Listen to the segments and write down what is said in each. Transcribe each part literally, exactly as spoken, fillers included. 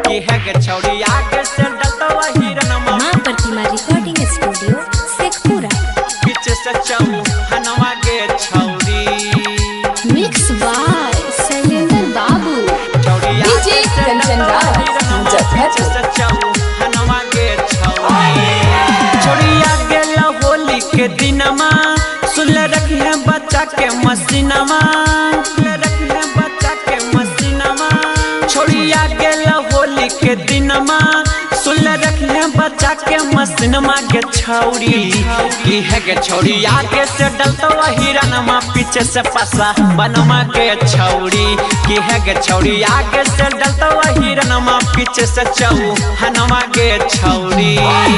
की है के छौड़ी आगे से डलता हिरन मां प्रतिमा रिकॉर्डिंग स्टूडियो शेखपुरा पीछे से चऊ हनवा के छौड़ी मिक्स बाय शैलेंद्र बाबू डीजे कंचन राज पीछे से चऊ हनवा के छौड़ी छोड़िया गेल होली के दिनमा सुन रखी है बच्चा के मसीनमा रखी है बच्चा के मसीनमा छोड़िया गेल होली के दिनमा सुन रखी है बच्चा के मसीनमा के छौड़ी की है के छौड़ी आगे से डलता हिरनमा पीछे से पसा बनमा के छौड़ी की है के छौड़ी आगे से डलता हिरनमा पीछे से चऊ हनमा के छौड़ी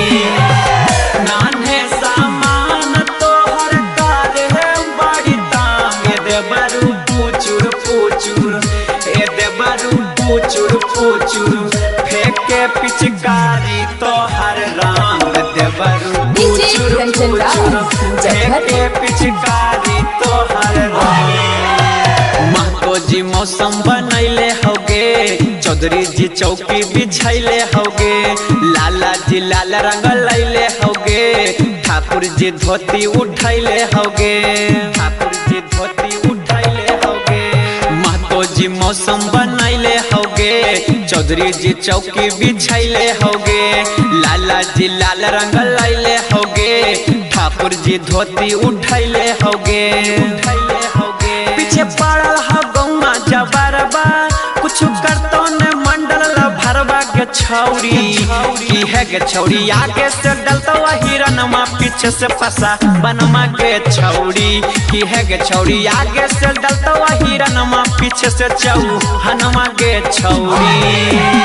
नान्हे सामान तो हर कार है बड़ी तांग दे बरू पूचुर पूचुर ए दे बरू पूचुर पूचुर फेंके पिचकारी तो हर रंग दे बरू पूचुर पूचुर फेंके पिचकारी तो हर रंग महतो जी मौसम बनैले होगे चौधरी जी चौकी बिछैले होगे लाला जी लाल रंग लैले होगे ठाकुर जी धोती उठैले होगे ठाकुर जी धोती उठैले होगे महतो जी मौसम बनैले होगे चौधरी जी चौकी बिछैले होगे लाला जी लाल रंग लैले होगे ठाकुर जी धोती उठैले होगे उठैले होगे पीछे पड़ल हो गौमा जबरबा कुछ करतो ने मंडल भरवा के छौड़ी की है के छौड़ी आगे से डलता हिरनमा पीछे से फसा बनमा के छौड़ी की है के छौड़ी आगे से डलता हिरनमा पीछे से चऊ हनमा के छौड़ी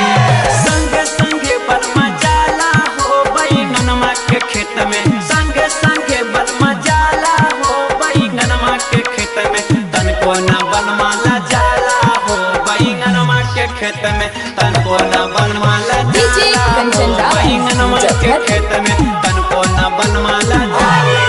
संगे संगे बलमा जाला हो बैगनमा के खेत में संगे संगे बलमा जाला हो बैगनमा के खेत में तनको न बलमा ला जाला हो बैगनमा के खेत में तनको न बलमा ला जाला हो बैगनमा के खेत में तनको न बलमा ला जाला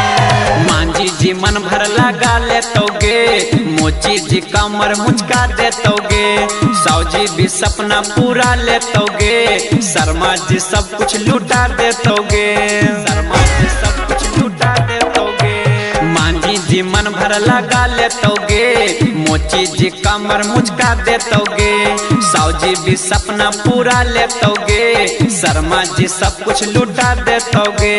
मांझी जी मन भर लगा लेतोगे मोची जी कमर मुचका देतोगे साउजी भी सपना पूरा लेतोगे शर्मा जी सब कुछ लुटा देतोगे शर्मा जी सब कुछ लुटा देतोगे मांझी जी मन भर लगा लेतोगे मोची जी कमर मुचका देतोगे साउजी भी सपना पूरा लेतोगे शर्मा जी सब कुछ लुटा देतोगे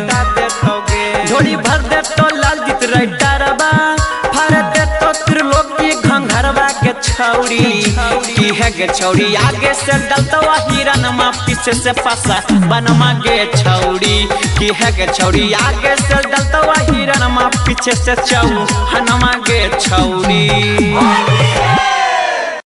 देतोगे झोड़ी भर दे तो लाल जीत रैटरबा फर दे तो त्रिलोकी घंघरबा के छौड़ी की है के छौड़ी आगे से डलता हिरनमा पीछे से फसा बनमा के छौड़ी की है के छौड़ी आगे से डलता हिरनमा पीछे से चऊ हनमा के छौड़ी।